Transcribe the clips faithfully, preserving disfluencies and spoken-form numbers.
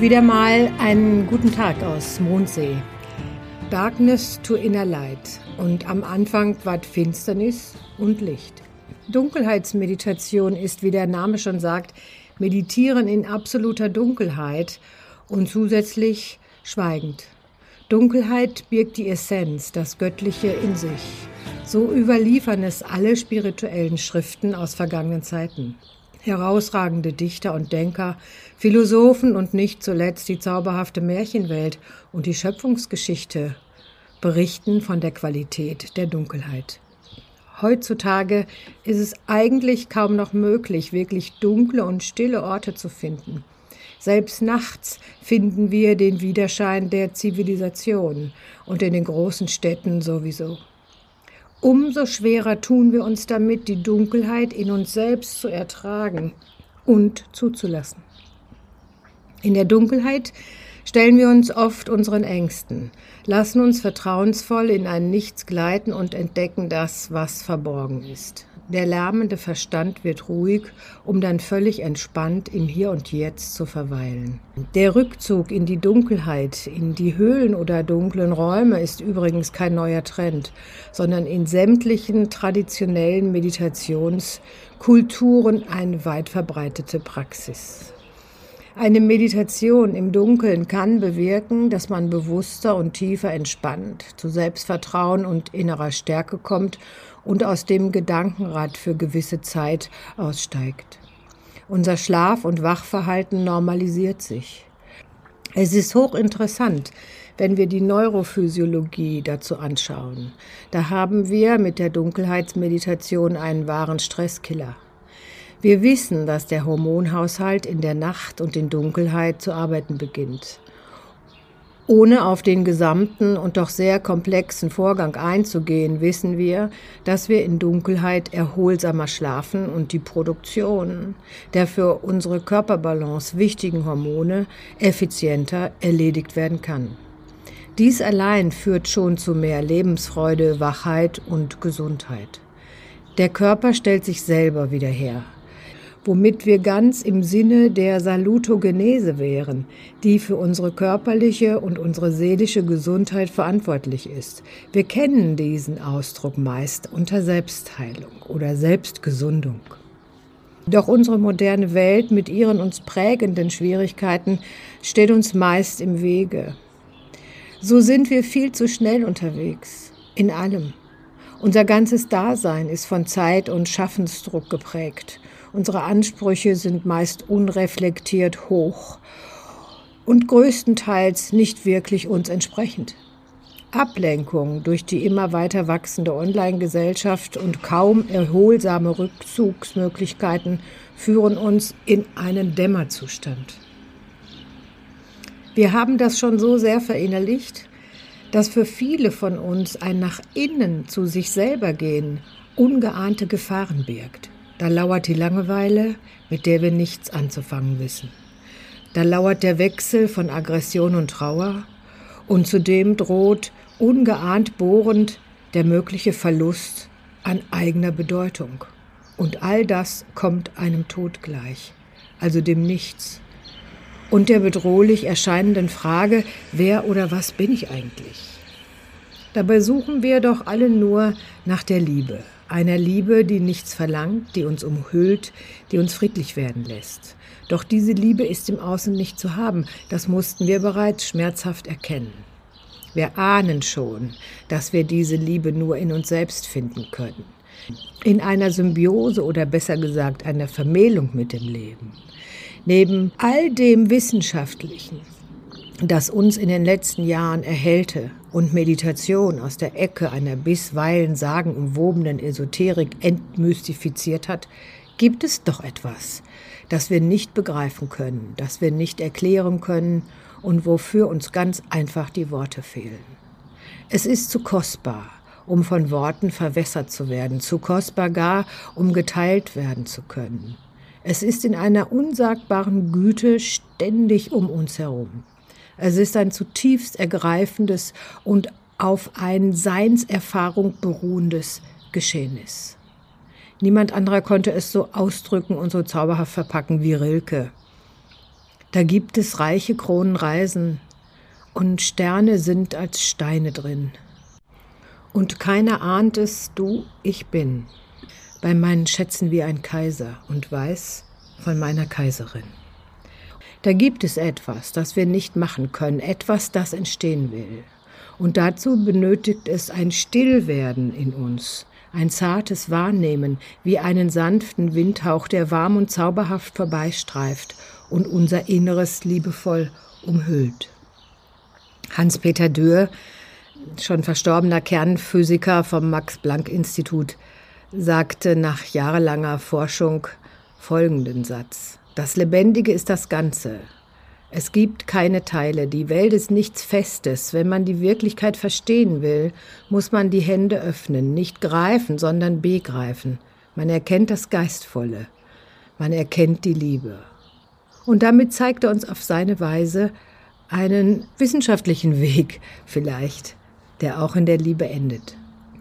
wieder mal einen guten Tag aus Mondsee. Darkness to inner light. Und am Anfang war Finsternis und Licht. Dunkelheitsmeditation ist, wie der Name schon sagt, Meditieren in absoluter Dunkelheit und zusätzlich schweigend. Dunkelheit birgt die Essenz, das Göttliche in sich. So überliefern es alle spirituellen Schriften aus vergangenen Zeiten. Herausragende Dichter und Denker, Philosophen und nicht zuletzt die zauberhafte Märchenwelt und die Schöpfungsgeschichte berichten von der Qualität der Dunkelheit. Heutzutage ist es eigentlich kaum noch möglich, wirklich dunkle und stille Orte zu finden. Selbst nachts finden wir den Widerschein der Zivilisation und in den großen Städten sowieso. Umso schwerer tun wir uns damit, die Dunkelheit in uns selbst zu ertragen und zuzulassen. In der Dunkelheit stellen wir uns oft unseren Ängsten, lassen uns vertrauensvoll in ein Nichts gleiten und entdecken das, was verborgen ist. Der lärmende Verstand wird ruhig, um dann völlig entspannt im Hier und Jetzt zu verweilen. Der Rückzug in die Dunkelheit, in die Höhlen oder dunklen Räume ist übrigens kein neuer Trend, sondern in sämtlichen traditionellen Meditationskulturen eine weit verbreitete Praxis. Eine Meditation im Dunkeln kann bewirken, dass man bewusster und tiefer entspannt, zu Selbstvertrauen und innerer Stärke kommt und aus dem Gedankenrad für gewisse Zeit aussteigt. Unser Schlaf- und Wachverhalten normalisiert sich. Es ist hochinteressant, wenn wir die Neurophysiologie dazu anschauen. Da haben wir mit der Dunkelheitsmeditation einen wahren Stresskiller. Wir wissen, dass der Hormonhaushalt in der Nacht und in Dunkelheit zu arbeiten beginnt. Ohne auf den gesamten und doch sehr komplexen Vorgang einzugehen, wissen wir, dass wir in Dunkelheit erholsamer schlafen und die Produktion der für unsere Körperbalance wichtigen Hormone effizienter erledigt werden kann. Dies allein führt schon zu mehr Lebensfreude, Wachheit und Gesundheit. Der Körper stellt sich selber wieder her, womit wir ganz im Sinne der Salutogenese wären, die für unsere körperliche und unsere seelische Gesundheit verantwortlich ist. Wir kennen diesen Ausdruck meist unter Selbstheilung oder Selbstgesundung. Doch unsere moderne Welt mit ihren uns prägenden Schwierigkeiten steht uns meist im Wege. So sind wir viel zu schnell unterwegs, in allem. Unser ganzes Dasein ist von Zeit- und Schaffensdruck geprägt. Unsere Ansprüche sind meist unreflektiert hoch und größtenteils nicht wirklich uns entsprechend. Ablenkung durch die immer weiter wachsende Online-Gesellschaft und kaum erholsame Rückzugsmöglichkeiten führen uns in einen Dämmerzustand. Wir haben das schon so sehr verinnerlicht, dass für viele von uns ein nach innen zu sich selber gehen ungeahnte Gefahren birgt. Da lauert die Langeweile, mit der wir nichts anzufangen wissen. Da lauert der Wechsel von Aggression und Trauer und zudem droht ungeahnt bohrend der mögliche Verlust an eigener Bedeutung. Und all das kommt einem Tod gleich, also dem Nichts. Und der bedrohlich erscheinenden Frage, wer oder was bin ich eigentlich? Dabei suchen wir doch alle nur nach der Liebe. Einer Liebe, die nichts verlangt, die uns umhüllt, die uns friedlich werden lässt. Doch diese Liebe ist im Außen nicht zu haben, das mussten wir bereits schmerzhaft erkennen. Wir ahnen schon, dass wir diese Liebe nur in uns selbst finden können. In einer Symbiose oder besser gesagt einer Vermählung mit dem Leben. Neben all dem Wissenschaftlichen, das uns in den letzten Jahren erhellte und Meditation aus der Ecke einer bisweilen sagenumwobenen Esoterik entmystifiziert hat, gibt es doch etwas, das wir nicht begreifen können, das wir nicht erklären können und wofür uns ganz einfach die Worte fehlen. Es ist zu kostbar, um von Worten verwässert zu werden, zu kostbar gar, um geteilt werden zu können. Es ist in einer unsagbaren Güte ständig um uns herum. Es ist ein zutiefst ergreifendes und auf eine Seinserfahrung beruhendes Geschehnis. Niemand anderer konnte es so ausdrücken und so zauberhaft verpacken wie Rilke. Da gibt es reiche Kronenreisen und Sterne sind als Steine drin. Und keiner ahnt es, du, ich bin, bei meinen Schätzen wie ein Kaiser und weiß von meiner Kaiserin. Da gibt es etwas, das wir nicht machen können, etwas, das entstehen will. Und dazu benötigt es ein Stillwerden in uns, ein zartes Wahrnehmen, wie einen sanften Windhauch, der warm und zauberhaft vorbeistreift und unser Inneres liebevoll umhüllt. Hans-Peter Dürr, schon verstorbener Kernphysiker vom Max-Planck-Institut, sagte nach jahrelanger Forschung folgenden Satz: Das Lebendige ist das Ganze. Es gibt keine Teile. Die Welt ist nichts Festes. Wenn man die Wirklichkeit verstehen will, muss man die Hände öffnen, nicht greifen, sondern begreifen. Man erkennt das Geistvolle. Man erkennt die Liebe. Und damit zeigt er uns auf seine Weise einen wissenschaftlichen Weg vielleicht, der auch in der Liebe endet.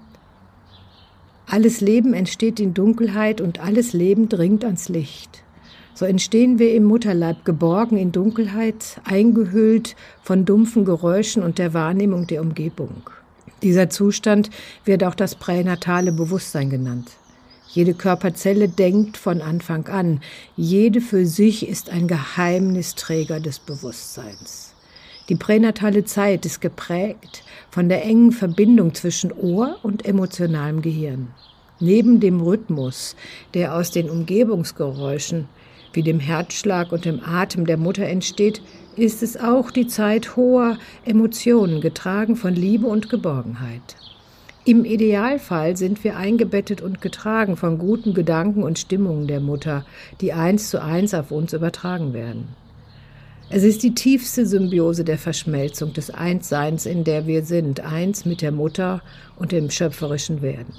Alles Leben entsteht in Dunkelheit und alles Leben dringt ans Licht. So entstehen wir im Mutterleib geborgen in Dunkelheit, eingehüllt von dumpfen Geräuschen und der Wahrnehmung der Umgebung. Dieser Zustand wird auch das pränatale Bewusstsein genannt. Jede Körperzelle denkt von Anfang an. Jede für sich ist ein Geheimnisträger des Bewusstseins. Die pränatale Zeit ist geprägt von der engen Verbindung zwischen Ohr und emotionalem Gehirn. Neben dem Rhythmus, der aus den Umgebungsgeräuschen wie dem Herzschlag und dem Atem der Mutter entsteht, ist es auch die Zeit hoher Emotionen, getragen von Liebe und Geborgenheit. Im Idealfall sind wir eingebettet und getragen von guten Gedanken und Stimmungen der Mutter, die eins zu eins auf uns übertragen werden. Es ist die tiefste Symbiose der Verschmelzung des Einsseins, in der wir sind, eins mit der Mutter und dem schöpferischen Werden.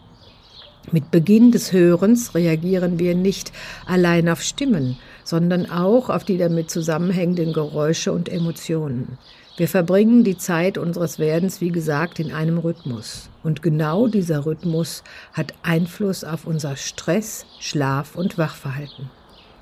Mit Beginn des Hörens reagieren wir nicht allein auf Stimmen, sondern auch auf die damit zusammenhängenden Geräusche und Emotionen. Wir verbringen die Zeit unseres Werdens, wie gesagt, in einem Rhythmus. Und genau dieser Rhythmus hat Einfluss auf unser Stress-, Schlaf- und Wachverhalten.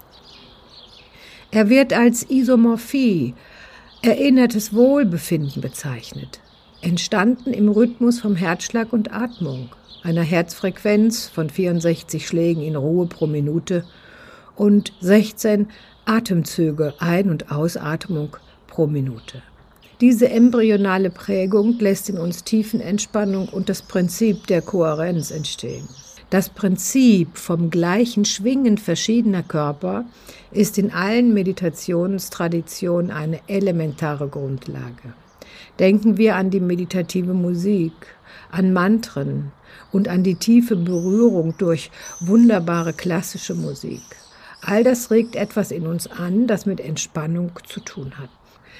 Er wird als Isomorphie, erinnertes Wohlbefinden bezeichnet, entstanden im Rhythmus vom Herzschlag und Atmung, einer Herzfrequenz von vierundsechzig Schlägen in Ruhe pro Minute und sechzehn Atemzüge, Ein- und Ausatmung pro Minute. Diese embryonale Prägung lässt in uns Tiefenentspannung und das Prinzip der Kohärenz entstehen. Das Prinzip vom gleichen Schwingen verschiedener Körper ist in allen Meditationstraditionen eine elementare Grundlage. Denken wir an die meditative Musik, an Mantren und an die tiefe Berührung durch wunderbare klassische Musik. All das regt etwas in uns an, das mit Entspannung zu tun hat.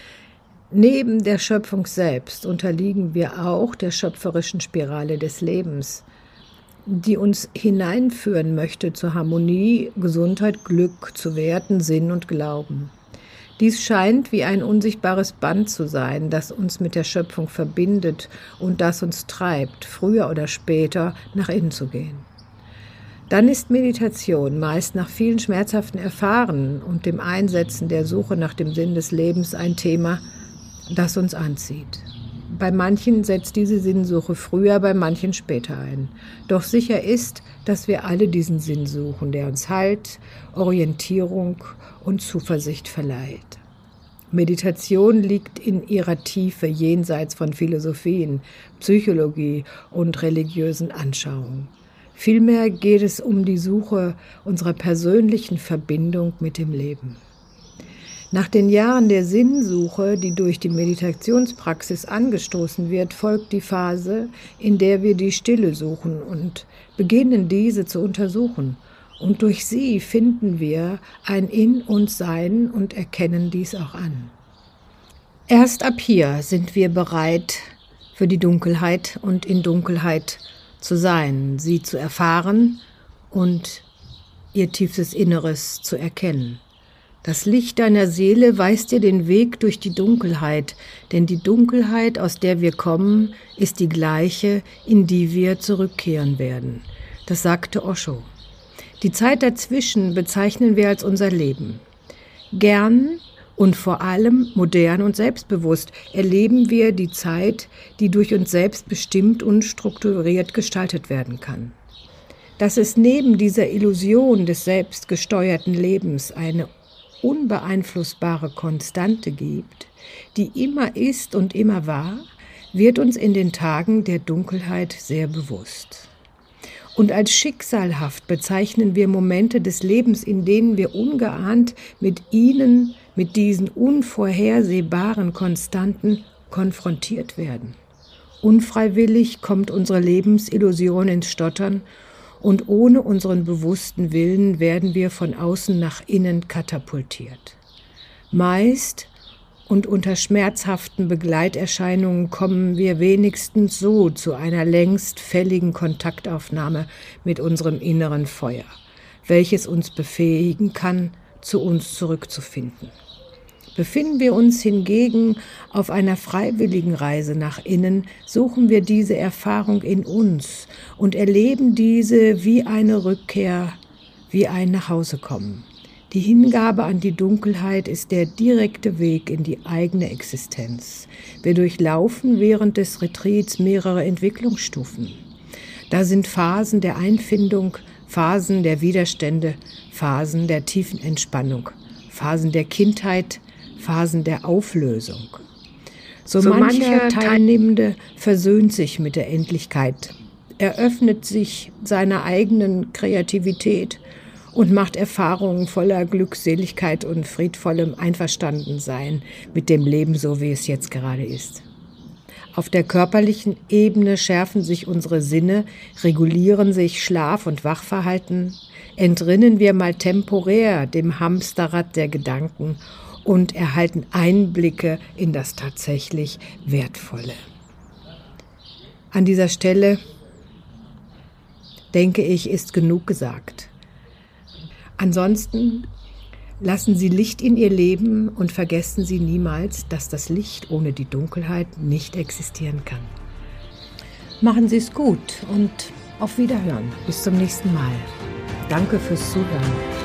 Neben der Schöpfung selbst unterliegen wir auch der schöpferischen Spirale des Lebens, die uns hineinführen möchte zur Harmonie, Gesundheit, Glück, zu Werten, Sinn und Glauben. Dies scheint wie ein unsichtbares Band zu sein, das uns mit der Schöpfung verbindet und das uns treibt, früher oder später nach innen zu gehen. Dann ist Meditation meist nach vielen schmerzhaften Erfahrungen und dem Einsetzen der Suche nach dem Sinn des Lebens ein Thema, das uns anzieht. Bei manchen setzt diese Sinnsuche früher, bei manchen später ein. Doch sicher ist, dass wir alle diesen Sinn suchen, der uns Halt, Orientierung und Zuversicht verleiht. Meditation liegt in ihrer Tiefe jenseits von Philosophien, Psychologie und religiösen Anschauungen. Vielmehr geht es um die Suche unserer persönlichen Verbindung mit dem Leben. Nach den Jahren der Sinnsuche, die durch die Meditationspraxis angestoßen wird, folgt die Phase, in der wir die Stille suchen und beginnen, diese zu untersuchen. Und durch sie finden wir ein In uns Sein und erkennen dies auch an. Erst ab hier sind wir bereit für die Dunkelheit und in Dunkelheit zu sein, sie zu erfahren und ihr tiefstes Inneres zu erkennen. Das Licht deiner Seele weist dir den Weg durch die Dunkelheit, denn die Dunkelheit, aus der wir kommen, ist die gleiche, in die wir zurückkehren werden. Das sagte Osho. Die Zeit dazwischen bezeichnen wir als unser Leben. Gern Und vor allem modern und selbstbewusst erleben wir die Zeit, die durch uns selbst bestimmt und strukturiert gestaltet werden kann. Dass es neben dieser Illusion des selbstgesteuerten Lebens eine unbeeinflussbare Konstante gibt, die immer ist und immer war, wird uns in den Tagen der Dunkelheit sehr bewusst. Und als schicksalhaft bezeichnen wir Momente des Lebens, in denen wir ungeahnt mit ihnen, mit diesen unvorhersehbaren Konstanten konfrontiert werden. Unfreiwillig kommt unsere Lebensillusion ins Stottern und ohne unseren bewussten Willen werden wir von außen nach innen katapultiert. Meist und unter schmerzhaften Begleiterscheinungen kommen wir wenigstens so zu einer längst fälligen Kontaktaufnahme mit unserem inneren Feuer, welches uns befähigen kann, zu uns zurückzufinden. Befinden wir uns hingegen auf einer freiwilligen Reise nach innen, suchen wir diese Erfahrung in uns und erleben diese wie eine Rückkehr, wie ein Nachhausekommen. Die Hingabe an die Dunkelheit ist der direkte Weg in die eigene Existenz. Wir durchlaufen während des Retreats mehrere Entwicklungsstufen. Da sind Phasen der Einfindung, Phasen der Widerstände, Phasen der tiefen Entspannung, Phasen der Kindheit, Phasen der Auflösung. So, so mancher Teilnehmende versöhnt sich mit der Endlichkeit, eröffnet sich seiner eigenen Kreativität und macht Erfahrungen voller Glückseligkeit und friedvollem Einverstandensein mit dem Leben, so wie es jetzt gerade ist. Auf der körperlichen Ebene schärfen sich unsere Sinne, regulieren sich Schlaf- und Wachverhalten, entrinnen wir mal temporär dem Hamsterrad der Gedanken und erhalten Einblicke in das tatsächlich Wertvolle. An dieser Stelle, denke ich, ist genug gesagt. Ansonsten lassen Sie Licht in Ihr Leben und vergessen Sie niemals, dass das Licht ohne die Dunkelheit nicht existieren kann. Machen Sie es gut und auf Wiederhören. Bis zum nächsten Mal. Danke fürs Zuhören.